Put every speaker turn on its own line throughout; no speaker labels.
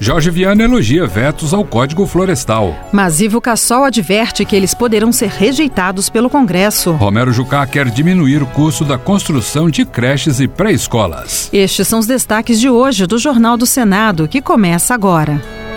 Jorge Viana elogia vetos ao Código Florestal.
Mas Ivo Cassol adverte que eles poderão ser rejeitados pelo Congresso.
Romero Jucá quer diminuir o custo da construção de creches e pré-escolas.
Estes são os destaques de hoje do Jornal do Senado, que começa agora.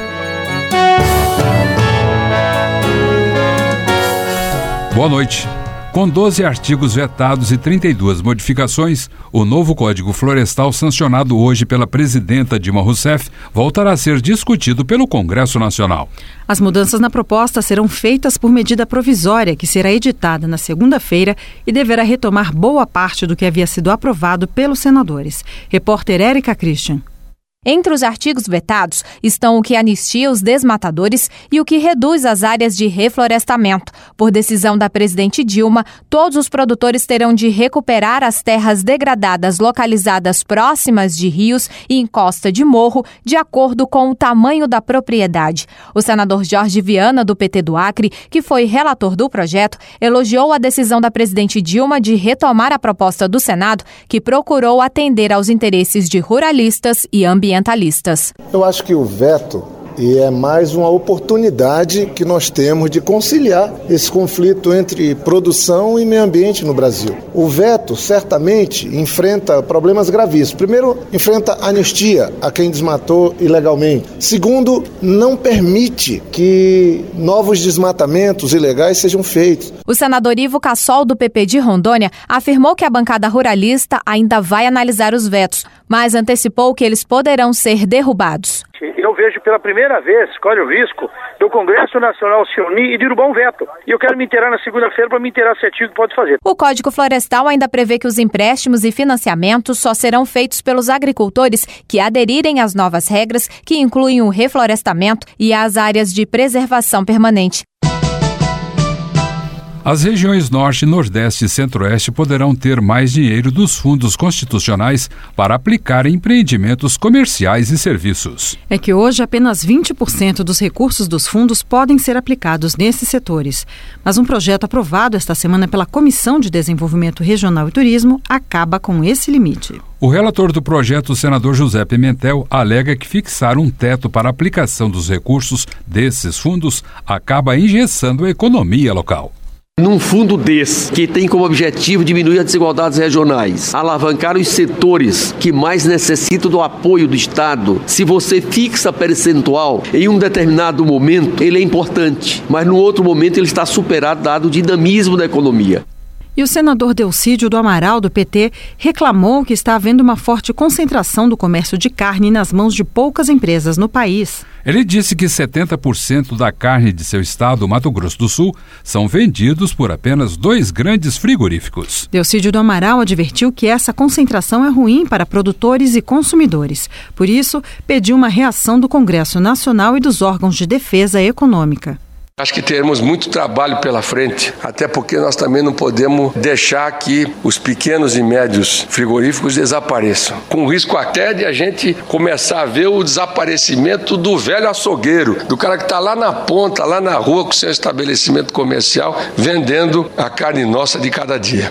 Boa noite. Com 12 artigos vetados e 32 modificações, o novo Código Florestal, sancionado hoje pela presidenta Dilma Rousseff, voltará a ser discutido pelo Congresso Nacional.
As mudanças na proposta serão feitas por medida provisória, que será editada na segunda-feira e deverá retomar boa parte do que havia sido aprovado pelos senadores. Repórter Érica Christian.
Entre os artigos vetados estão o que anistia os desmatadores e o que reduz as áreas de reflorestamento. Por decisão da presidente Dilma, todos os produtores terão de recuperar as terras degradadas localizadas próximas de rios e encosta de morro, de acordo com o tamanho da propriedade. O senador Jorge Viana, do PT do Acre, que foi relator do projeto, elogiou a decisão da presidente Dilma de retomar a proposta do Senado, que procurou atender aos interesses de ruralistas e ambientalistas.
Eu acho que o veto é mais uma oportunidade que nós temos de conciliar esse conflito entre produção e meio ambiente no Brasil. O veto certamente enfrenta problemas gravíssimos. Primeiro, enfrenta anistia a quem desmatou ilegalmente. Segundo, não permite que novos desmatamentos ilegais sejam feitos.
O senador Ivo Cassol, do PP de Rondônia, afirmou que a bancada ruralista ainda vai analisar os vetos, mas antecipou que eles poderão ser derrubados.
Eu vejo pela primeira vez, corre o risco, do Congresso Nacional se unir e derrubar um veto. E eu quero me inteirar na segunda-feira para me inteirar certinho o que pode fazer.
O Código Florestal ainda prevê que os empréstimos e financiamentos só serão feitos pelos agricultores que aderirem às novas regras, que incluem o reflorestamento e as áreas de preservação permanente.
As regiões Norte, Nordeste e Centro-Oeste poderão ter mais dinheiro dos fundos constitucionais para aplicar em empreendimentos comerciais e serviços.
É que hoje apenas 20% dos recursos dos fundos podem ser aplicados nesses setores. Mas um projeto aprovado esta semana pela Comissão de Desenvolvimento Regional e Turismo acaba com esse limite.
O relator do projeto, o senador José Pimentel, alega que fixar um teto para a aplicação dos recursos desses fundos acaba engessando a economia local.
Num fundo desse, que tem como objetivo diminuir as desigualdades regionais, alavancar os setores que mais necessitam do apoio do Estado, se você fixa percentual em um determinado momento, ele é importante, mas no outro momento ele está superado dado o dinamismo da economia.
E o senador Delcídio do Amaral, do PT, reclamou que está havendo uma forte concentração do comércio de carne nas mãos de poucas empresas no país.
Ele disse que 70% da carne de seu estado, Mato Grosso do Sul, são vendidos por apenas 2 grandes frigoríficos.
Delcídio do Amaral advertiu que essa concentração é ruim para produtores e consumidores. Por isso, pediu uma reação do Congresso Nacional e dos órgãos de defesa econômica.
Acho que teremos muito trabalho pela frente, até porque nós também não podemos deixar que os pequenos e médios frigoríficos desapareçam. Com risco até de a gente começar a ver o desaparecimento do velho açougueiro, do cara que está lá na ponta, lá na rua com seu estabelecimento comercial, vendendo a carne nossa de cada dia.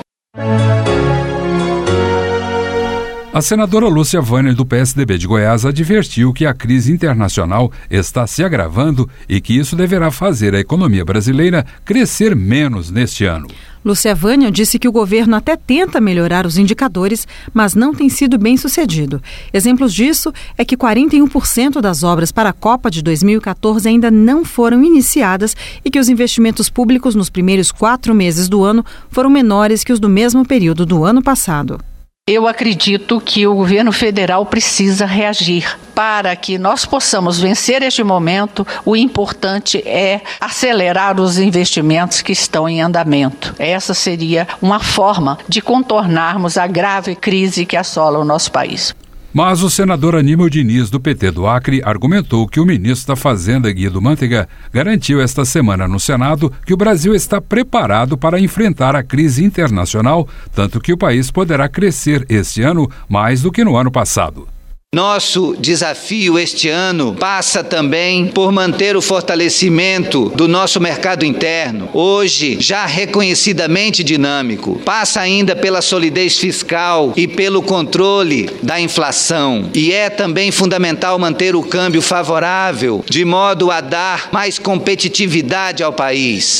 A senadora Lúcia Vânia, do PSDB de Goiás, advertiu que a crise internacional está se agravando e que isso deverá fazer a economia brasileira crescer menos neste ano.
Lúcia Vânia disse que o governo até tenta melhorar os indicadores, mas não tem sido bem sucedido. Exemplos disso é que 41% das obras para a Copa de 2014 ainda não foram iniciadas e que os investimentos públicos nos primeiros 4 meses do ano foram menores que os do mesmo período do ano passado.
Eu acredito que o governo federal precisa reagir. Para que nós possamos vencer este momento, o importante é acelerar os investimentos que estão em andamento. Essa seria uma forma de contornarmos a grave crise que assola o nosso país.
Mas o senador Aníbal Diniz, do PT do Acre, argumentou que o ministro da Fazenda, Guido Mantega, garantiu esta semana no Senado que o Brasil está preparado para enfrentar a crise internacional, tanto que o país poderá crescer este ano mais do que no ano passado.
Nosso desafio este ano passa também por manter o fortalecimento do nosso mercado interno, hoje já reconhecidamente dinâmico. Passa ainda pela solidez fiscal e pelo controle da inflação. E é também fundamental manter o câmbio favorável, de modo a dar mais competitividade ao país.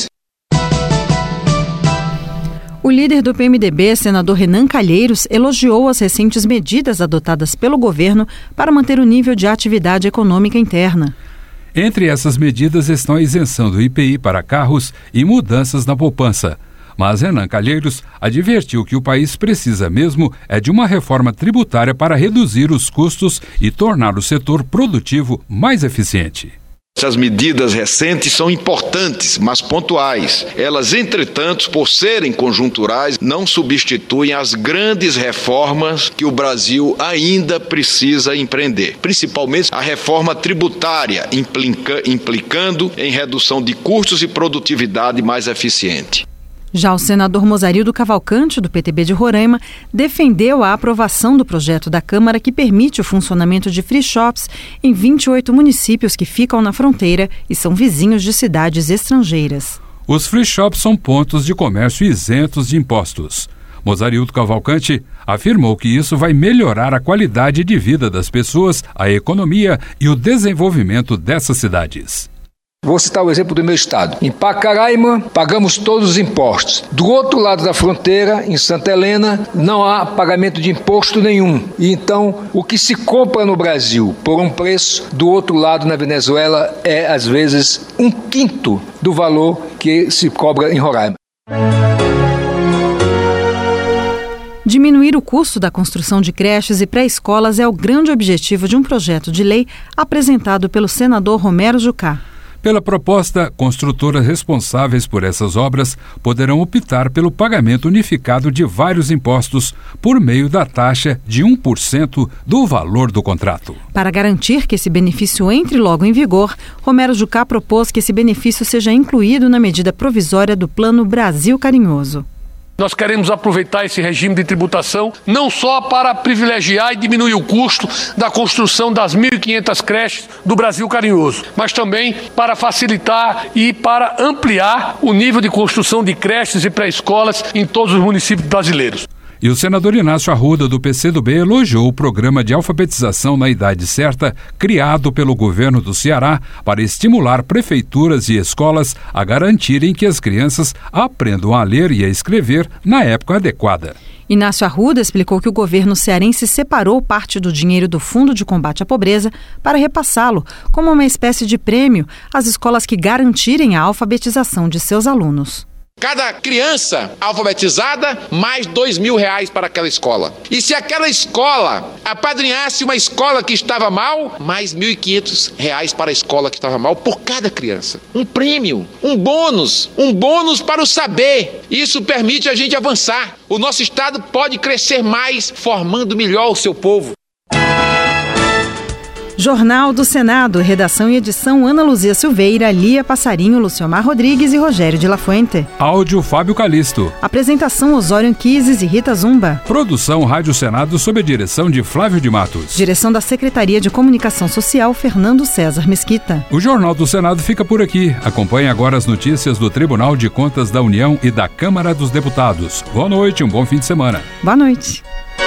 O líder do PMDB, senador Renan Calheiros, elogiou as recentes medidas adotadas pelo governo para manter o nível de atividade econômica interna.
Entre essas medidas estão a isenção do IPI para carros e mudanças na poupança. Mas Renan Calheiros advertiu que o país precisa mesmo de uma reforma tributária para reduzir os custos e tornar o setor produtivo mais eficiente.
Essas medidas recentes são importantes, mas pontuais. Elas, entretanto, por serem conjunturais, não substituem as grandes reformas que o Brasil ainda precisa empreender. Principalmente a reforma tributária, implicando em redução de custos e produtividade mais eficiente.
Já o senador Mozarildo Cavalcante, do PTB de Roraima, defendeu a aprovação do projeto da Câmara que permite o funcionamento de free shops em 28 municípios que ficam na fronteira e são vizinhos de cidades estrangeiras.
Os free shops são pontos de comércio isentos de impostos. Mozarildo Cavalcante afirmou que isso vai melhorar a qualidade de vida das pessoas, a economia e o desenvolvimento dessas cidades.
Vou citar o exemplo do meu estado. Em Pacaraima, pagamos todos os impostos. Do outro lado da fronteira, em Santa Helena, não há pagamento de imposto nenhum. E então, o que se compra no Brasil por um preço, do outro lado, na Venezuela, é, às vezes, 1/5 do valor que se cobra em Roraima.
Diminuir o custo da construção de creches e pré-escolas é o grande objetivo de um projeto de lei apresentado pelo senador Romero Jucá.
Pela proposta, construtoras responsáveis por essas obras poderão optar pelo pagamento unificado de vários impostos por meio da taxa de 1% do valor do contrato.
Para garantir que esse benefício entre logo em vigor, Romero Jucá propôs que esse benefício seja incluído na medida provisória do Plano Brasil Carinhoso.
Nós queremos aproveitar esse regime de tributação não só para privilegiar e diminuir o custo da construção das 1.500 creches do Brasil Carinhoso, mas também para facilitar e para ampliar o nível de construção de creches e pré-escolas em todos os municípios brasileiros.
E o senador Inácio Arruda, do PCdoB, elogiou o programa de alfabetização na idade certa criado pelo governo do Ceará para estimular prefeituras e escolas a garantirem que as crianças aprendam a ler e a escrever na época adequada.
Inácio Arruda explicou que o governo cearense separou parte do dinheiro do Fundo de Combate à Pobreza para repassá-lo como uma espécie de prêmio às escolas que garantirem a alfabetização de seus alunos.
Cada criança alfabetizada, mais R$2.000 para aquela escola. E se aquela escola apadrinhasse uma escola que estava mal, mais R$1.500 para a escola que estava mal por cada criança. Um prêmio, um bônus para o saber. Isso permite a gente avançar. O nosso estado pode crescer mais, formando melhor o seu povo.
Jornal do Senado, redação e edição Ana Luzia Silveira, Lia Passarinho, Luciomar Rodrigues e Rogério de la Fuente.
Áudio Fábio Calisto.
Apresentação Osório Anquises e Rita Zumba.
Produção Rádio Senado sob a direção de Flávio de Matos.
Direção da Secretaria de Comunicação Social, Fernando César Mesquita.
O Jornal do Senado fica por aqui. Acompanhe agora as notícias do Tribunal de Contas da União e da Câmara dos Deputados. Boa noite, um bom fim de semana.
Boa noite.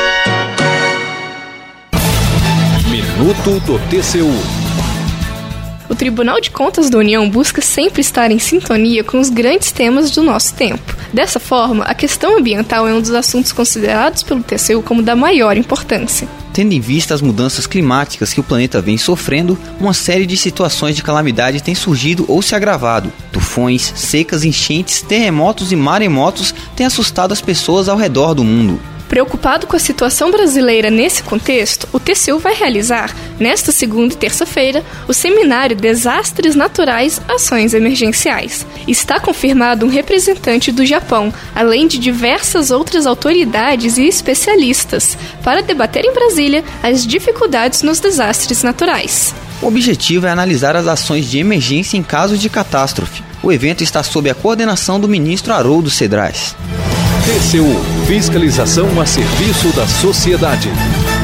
Minuto do TCU.
O Tribunal de Contas da União busca sempre estar em sintonia com os grandes temas do nosso tempo. Dessa forma, a questão ambiental é um dos assuntos considerados pelo TCU como da maior importância.
Tendo em vista as mudanças climáticas que o planeta vem sofrendo, uma série de situações de calamidade tem surgido ou se agravado. Tufões, secas, enchentes, terremotos e maremotos têm assustado as pessoas ao redor do mundo.
Preocupado com a situação brasileira nesse contexto, o TCU vai realizar, nesta segunda e terça-feira, o seminário Desastres Naturais, Ações Emergenciais. Está confirmado um representante do Japão, além de diversas outras autoridades e especialistas, para debater em Brasília as dificuldades nos desastres naturais.
O objetivo é analisar as ações de emergência em caso de catástrofe. O evento está sob a coordenação do ministro Haroldo Cedrais.
TCU, fiscalização a serviço da sociedade.